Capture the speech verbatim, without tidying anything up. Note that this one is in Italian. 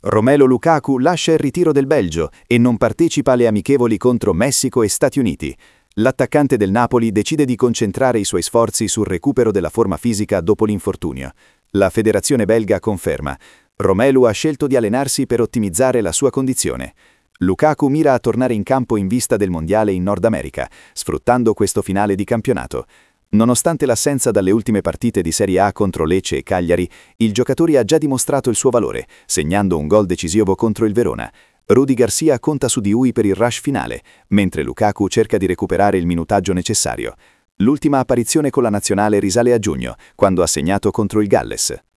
Romelu Lukaku lascia il ritiro del Belgio e non partecipa alle amichevoli contro Messico e Stati Uniti. L'attaccante del Napoli decide di concentrare i suoi sforzi sul recupero della forma fisica dopo l'infortunio. La federazione belga conferma: Romelu ha scelto di allenarsi per ottimizzare la sua condizione. Lukaku mira a tornare in campo in vista del Mondiale in Nord America, sfruttando questo finale di campionato. Nonostante l'assenza dalle ultime partite di Serie A contro Lecce e Cagliari, il giocatore ha già dimostrato il suo valore, segnando un gol decisivo contro il Verona. Rudy Garcia conta su di lui per il rush finale, mentre Lukaku cerca di recuperare il minutaggio necessario. L'ultima apparizione con la nazionale risale a giugno, quando ha segnato contro il Galles.